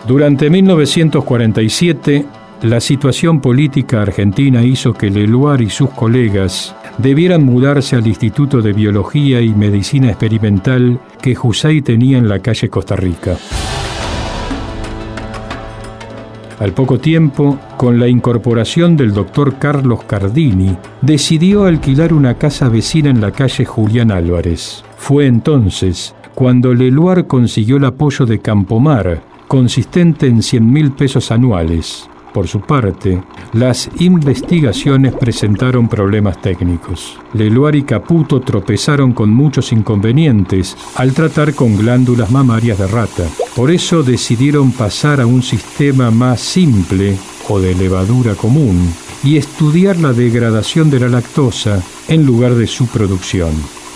Durante 1947, la situación política argentina hizo que Leloir y sus colegas debieran mudarse al Instituto de Biología y Medicina Experimental que Jusey tenía en la calle Costa Rica. Al poco tiempo, con la incorporación del doctor Carlos Cardini, decidió alquilar una casa vecina en la calle Julián Álvarez. Fue entonces cuando Leloir consiguió el apoyo de Campomar, consistente en 100.000 pesos anuales. Por su parte, las investigaciones presentaron problemas técnicos. Leloir y Caputo tropezaron con muchos inconvenientes al tratar con glándulas mamarias de rata. Por eso decidieron pasar a un sistema más simple o de levadura común y estudiar la degradación de la lactosa en lugar de su producción.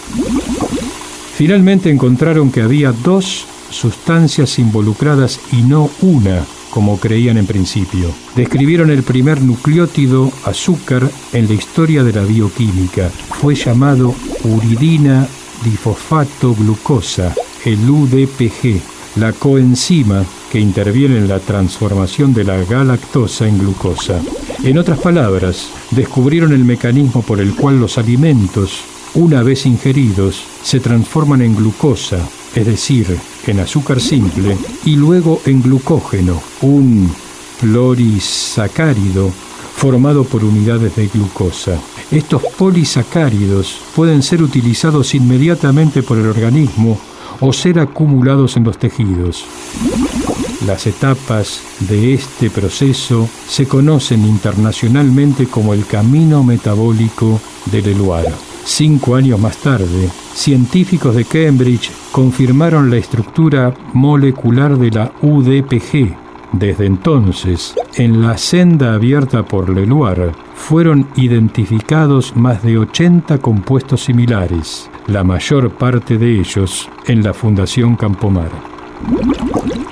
Finalmente encontraron que había 2 sustancias involucradas y no una, como creían en principio. Describieron el primer nucleótido, azúcar, en la historia de la bioquímica. Fue llamado uridina difosfato glucosa, el UDPG, la coenzima que interviene en la transformación de la galactosa en glucosa. En otras palabras, descubrieron el mecanismo por el cual los alimentos, una vez ingeridos, se transforman en glucosa, es decir, en azúcar simple, y luego en glucógeno, un polisacárido formado por unidades de glucosa. Estos polisacáridos pueden ser utilizados inmediatamente por el organismo o ser acumulados en los tejidos. Las etapas de este proceso se conocen internacionalmente como el camino metabólico de Leloir. 5 años más tarde, científicos de Cambridge confirmaron la estructura molecular de la UDPG. Desde entonces, en la senda abierta por Leloir, fueron identificados más de 80 compuestos similares, la mayor parte de ellos en la Fundación Campomar.